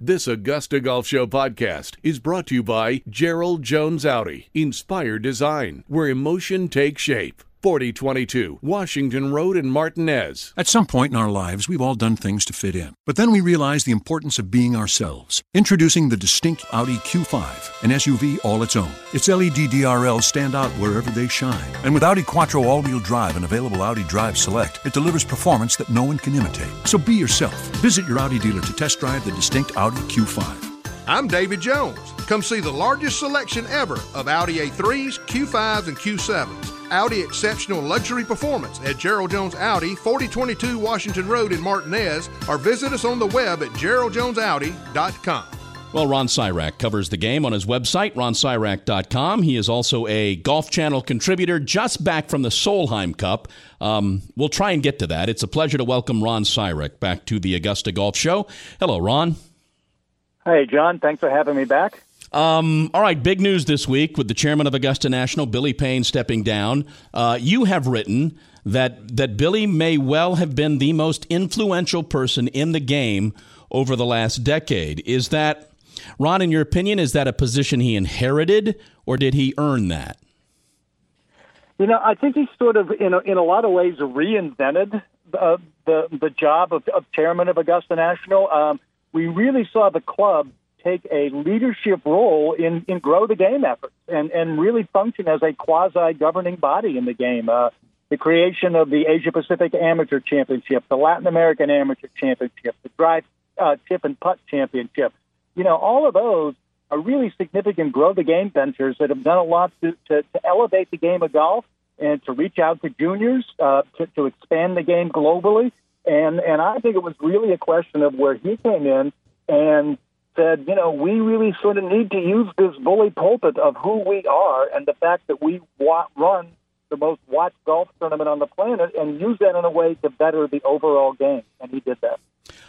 This Augusta Golf Show podcast is brought to you by Gerald Jones Audi. Inspire design, where emotion takes shape. 4022 Washington Road in Martinez. At some point in our lives, we've all done things to fit in. But then we realize the importance of being ourselves. Introducing the distinct Audi Q5, an SUV all its own. Its LED DRLs stand out wherever they shine. And with Audi Quattro all-wheel drive and available Audi Drive Select, it delivers performance that no one can imitate. So be yourself. Visit your Audi dealer to test drive the distinct Audi Q5. I'm David Jones. Come see the largest selection ever of Audi A3s, Q5s, and Q7s. Audi Exceptional Luxury Performance at Gerald Jones Audi, 4022 Washington Road in Martinez, or visit us on the web at geraldjonesaudi.com. Well, Ron Syrak covers the game on his website, ronsyrak.com. He is also a Golf Channel contributor, just back from the Solheim Cup. We'll try and get to that. It's a pleasure to welcome Ron Syrak back to the Augusta Golf Show. Hello, Ron. Hey, John. Thanks for having me back. All right, big news this week with the chairman of Augusta National, Billy Payne, stepping down. You have written that Billy may well have been the most influential person in the game over the last decade. Is that, Ron, in your opinion, is that a position he inherited, or did he earn that? You know, I think he sort of, in a lot of ways, reinvented the job of chairman of Augusta National. We really saw the club take a leadership role in grow the game efforts and really function as a quasi-governing body in the game. The creation of the Asia-Pacific Amateur Championship, the Latin American Amateur Championship, the Drive, Tip, and Putt Championship. You know, all of those are really significant grow the game ventures that have done a lot to elevate the game of golf and to reach out to juniors, to expand the game globally. And I think it was really a question of where he came in and said, you know, we really sort of need to use this bully pulpit of who we are and the fact that we run the most watched golf tournament on the planet and use that in a way to better the overall game. And he did that.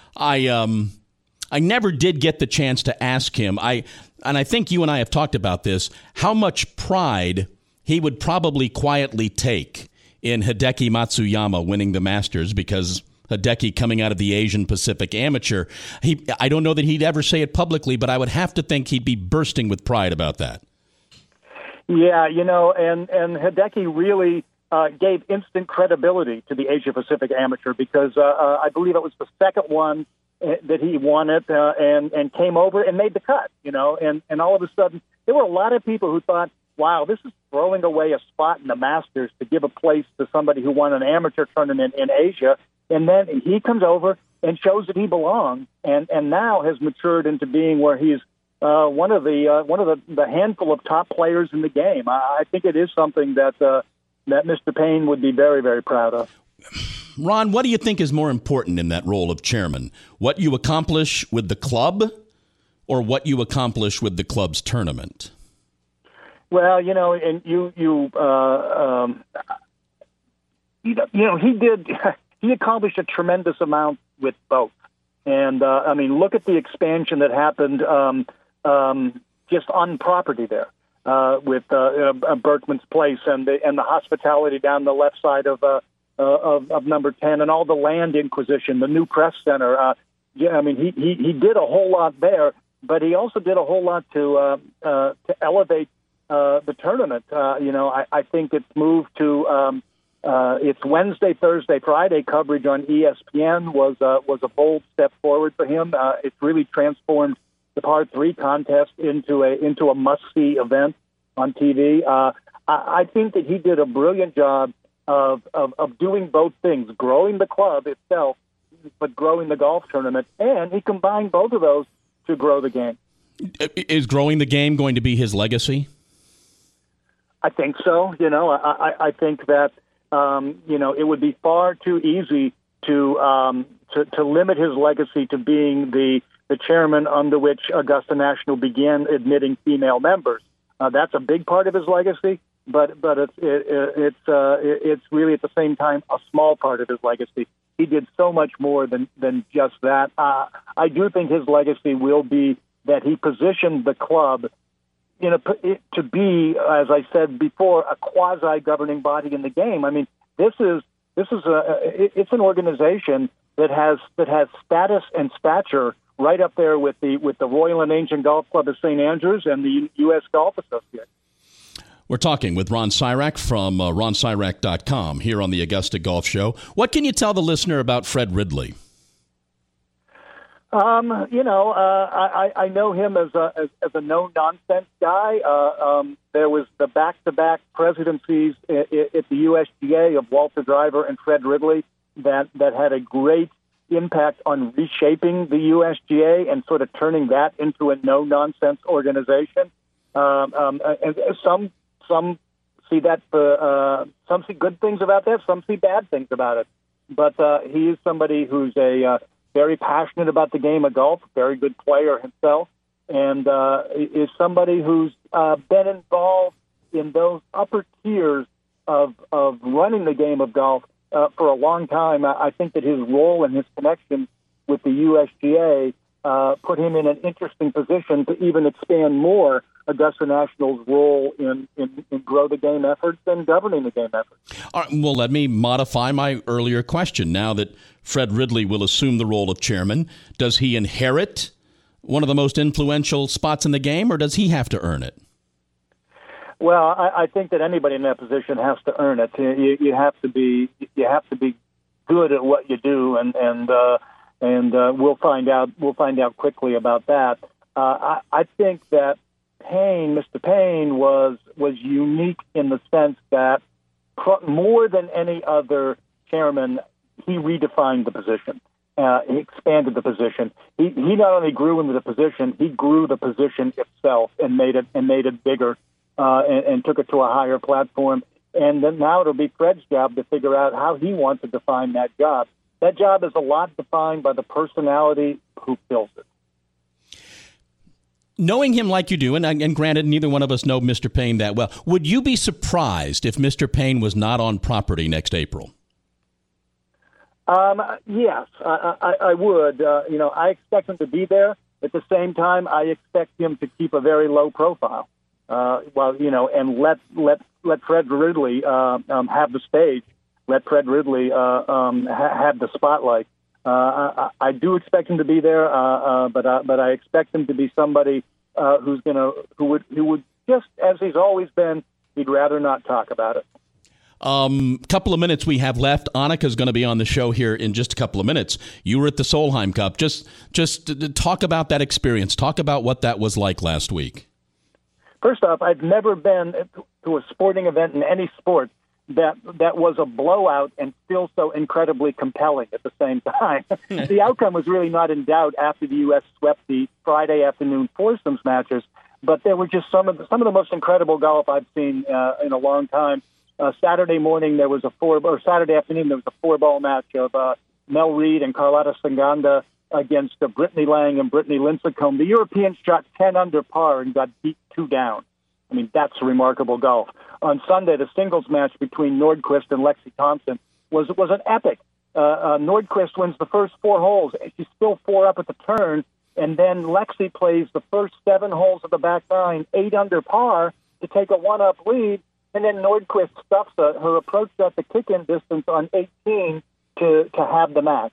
I never did get the chance to ask him. I think you and I have talked about this, how much pride he would probably quietly take in Hideki Matsuyama winning the Masters, because Hideki coming out of the Asian Pacific Amateur, I don't know that he'd ever say it publicly, but I would have to think he'd be bursting with pride about that. Yeah, you know, and Hideki really gave instant credibility to the Asia Pacific Amateur because I believe it was the second one that he won it and came over and made the cut, you know, and all of a sudden there were a lot of people who thought, wow, this is throwing away a spot in the Masters to give a place to somebody who won an amateur tournament in Asia. And then he comes over and shows that he belongs, and now has matured into being where he's one of the handful of top players in the game. I think it is something that Mr. Payne would be very, very proud of. Ron, what do you think is more important in that role of chairman? What you accomplish with the club, or what you accomplish with the club's tournament? Well, you know, and he did. He accomplished a tremendous amount with both. And, I mean, look at the expansion that happened just on property there with Berkman's Place and the hospitality down the left side of number 10 and all the land acquisition, the new press center. I mean, he did a whole lot there, but he also did a whole lot to elevate the tournament. You know, I think it's moved to its Wednesday, Thursday, Friday coverage on ESPN was a bold step forward for him. It's really transformed the par 3 contest into a must-see event on TV. I think that he did a brilliant job of doing both things, growing the club itself, but growing the golf tournament, and he combined both of those to grow the game. Is growing the game going to be his legacy? I think so. You know, I think that. You know, it would be far too easy to limit his legacy to being the chairman under which Augusta National began admitting female members. That's a big part of his legacy, but it's really at the same time a small part of his legacy. He did so much more than just that. I do think his legacy will be that he positioned the club to be, as I said before, a quasi-governing body in the game. I mean, it's an organization that has status and stature right up there with the Royal and Ancient Golf Club of St. Andrews and the U.S. Golf Association. We're talking with Ron Sirak from ronsirak.com here on the Augusta Golf Show. What can you tell the listener about Fred Ridley? I know him as a no-nonsense guy. There was the back-to-back presidencies at the USGA of Walter Driver and Fred Ridley that had a great impact on reshaping the USGA and sort of turning that into a no-nonsense organization. And some see that some see good things about that, some see bad things about it. But he is somebody who's very passionate about the game of golf, very good player himself, and is somebody who's been involved in those upper tiers of running the game of golf for a long time. I think that his role and his connection with the USGA put him in an interesting position to even expand more Augusta National's role in grow the game efforts and governing the game efforts. All right, well, let me modify my earlier question. Now that Fred Ridley will assume the role of chairman, does he inherit one of the most influential spots in the game, or does he have to earn it? Well, I think that anybody in that position has to earn it. You have to be good at what you do, and we'll find out quickly about that. I think that Mr. Payne was unique in the sense that more than any other chairman, he redefined the position. He expanded the position. He not only grew into the position, he grew the position itself and made it bigger and took it to a higher platform. And then now it'll be Fred's job to figure out how he wants to define that job. That job is a lot defined by the personality who fills it. Knowing him like you do, and granted, neither one of us know Mr. Payne that well, would you be surprised if Mr. Payne was not on property next April? Yes, I would. I expect him to be there. At the same time, I expect him to keep a very low profile. And let Fred Ridley have the stage. Let Fred Ridley have the spotlight. I do expect him to be there, but I expect him to be somebody who would just as he's always been. He'd rather not talk about it. Couple of minutes we have left. Annika's going to be on the show here in just a couple of minutes. You were at the Solheim Cup. Just talk about that experience. Talk about what that was like last week. First off, I've never been to a sporting event in any sport that was a blowout and still so incredibly compelling at the same time. The outcome was really not in doubt after the U.S. swept the Friday afternoon foursomes matches, but there were just some of the most incredible golf I've seen in a long time. Saturday afternoon there was a four-ball match of Mel Reid and Carlotta Sanganda against Brittany Lang and Brittany Lincecum. The Europeans shot 10 under par and got beat 2 down. I mean, that's remarkable golf. On Sunday, the singles match between Nordquist and Lexi Thompson was an epic. Nordquist wins the first 4 holes. She's still 4 up at the turn, and then Lexi plays the first 7 holes of the back 9, 8 under par to take a 1-up lead, and then Nordquist stuffs her approach at the kick-in distance on 18 to have the match.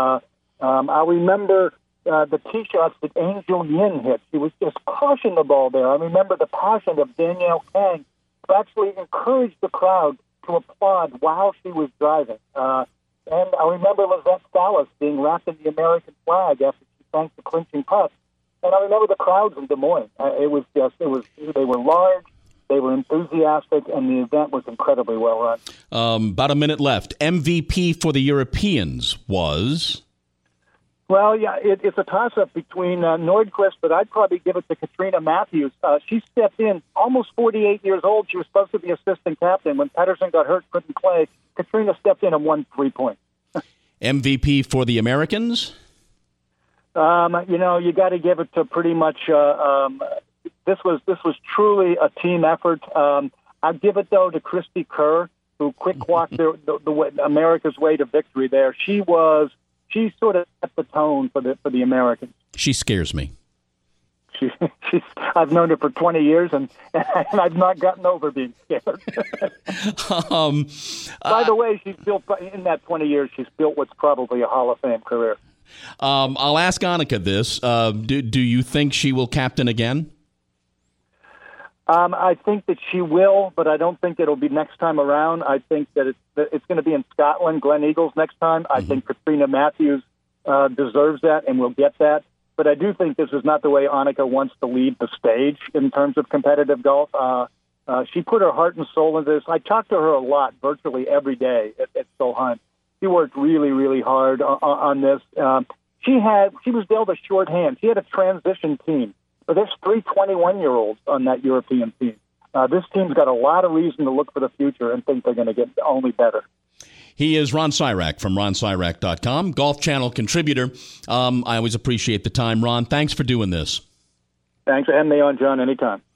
I remember the tee shots that Angel Yin hit. She was just crushing the ball there. I remember the passion of Danielle Kang, who actually encouraged the crowd to applaud while she was driving. And I remember Lizette Salas being wrapped in the American flag after she sank the clinching putt. And I remember the crowds in Des Moines. They were large, they were enthusiastic, and the event was incredibly well run. About a minute left. MVP for the Europeans was... Well, yeah, it's a toss-up between Nordquist, but I'd probably give it to Katrina Matthews. She stepped in, almost 48 years old. She was supposed to be assistant captain. When Pedersen got hurt, couldn't play, Katrina stepped in and won 3 points. MVP for the Americans? You got to give it to pretty much. This was truly a team effort. I'd give it though to Christy Kerr, who quick walked the America's way to victory there. She sort of set the tone for the Americans. She scares me. I've known her for 20 years, and I've not gotten over being scared. By the way, she's built in that 20 years. She's built what's probably a Hall of Fame career. I'll ask Annika this. Do you think she will captain again? I think that she will, but I don't think it'll be next time around. I think that it's going to be in Scotland, Glen Eagles next time. I think Katrina Matthews deserves that and will get that. But I do think this is not the way Annika wants to lead the stage in terms of competitive golf. She put her heart and soul into this. I talked to her a lot, virtually every day at Solheim. She worked really, really hard on this. She was dealt a short hand. She had a transition team. But there's 3 21-year-olds on that European team. This team's got a lot of reason to look for the future and think they're going to get only better. He is Ron Sirak from RonSirak.com, Golf Channel contributor. I always appreciate the time, Ron. Thanks for doing this. Thanks for having me on, John, anytime.